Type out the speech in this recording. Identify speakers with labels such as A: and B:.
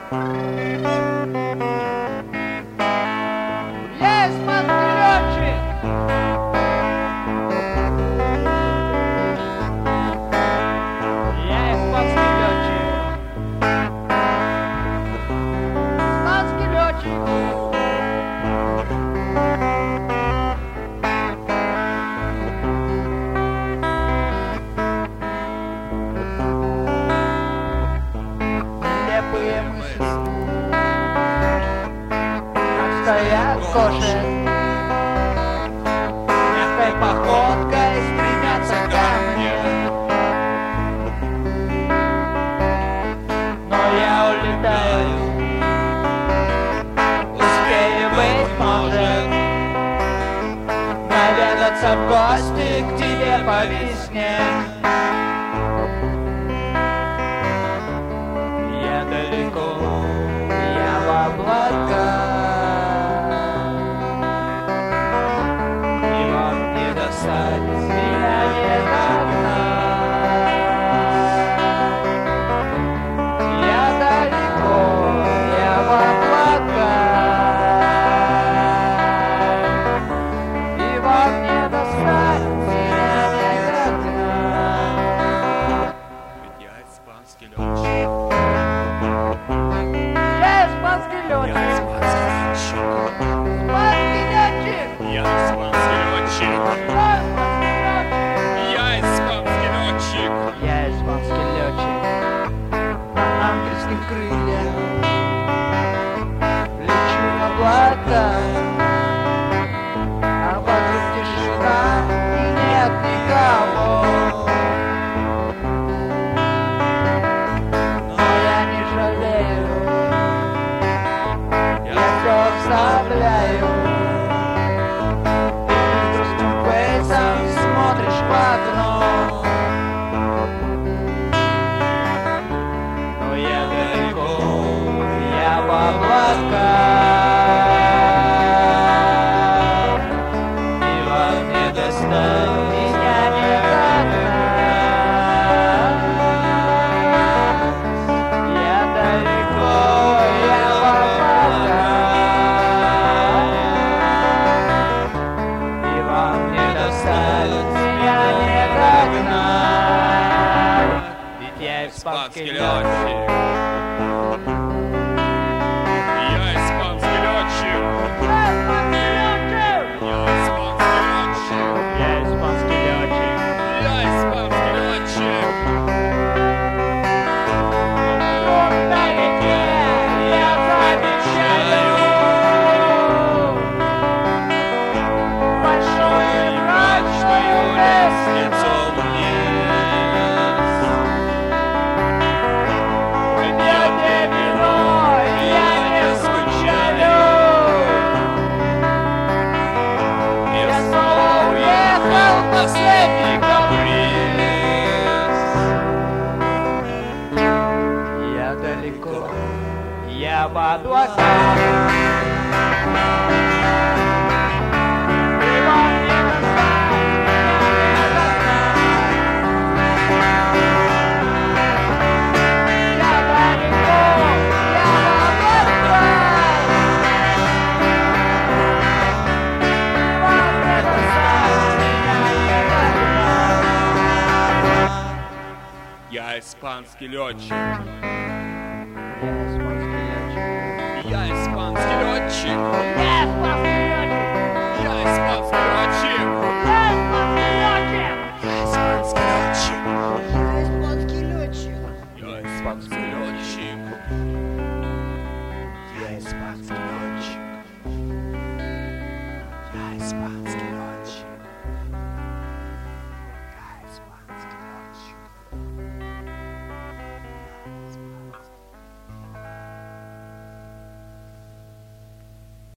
A: Я испанский летчик. Я испанский летчик. Испанский летчик. Нелепые мысли, как стоят кошек, мягкой походкой стремятся ко мне. Но я улетаю, успею, быть может, наведаться в гости к тебе по весне. Я далеко, я в облаках, и вам не достать меня никогда. Я далеко, я в облаках, и вам не достать меня никогда.
B: Ведь я испанский летчик.
A: Я испанский
B: Я
A: летчик.
B: испанский летчик.
A: Испанский летчик.
B: Я испанский летчик. Я испанский летчик.
A: Я испанский летчик. На ангельских крыльях лечу в облака, а вокруг тишина и нет никого. Но я не жалею, я все вставляю. Ты грустным фейсом смотришь в окно. Но я далеко, я в облаках, и вам не достать меня никогда. Я далеко, я в облаках, и вам не достать меня никогда. Ведь я испанский
B: Испанский
A: летчик.
B: летчик. Я испанский летчик. Я испанский летчик.
A: Я испанский летчик.
B: Я испанский летчик.
A: Вдалеке я замечаю большую и мрачную лестницу вниз, где вино я не скучаю. Я снова уехал в последний каприз. Я далеко, я в облаках, и вам не достать меня никогда. Я далеко, я в облаках, и вам не достать меня никогда.
B: Я испанский летчик.
A: Я испанский летчик.
B: Я испанский летчик.
A: Я испанский летчик.
B: Я испанский летчик.
A: Я испанский летчик.
B: Я испанский летчик.
A: Я испанский летчик.
B: Я испанский летчик.
A: Я испанский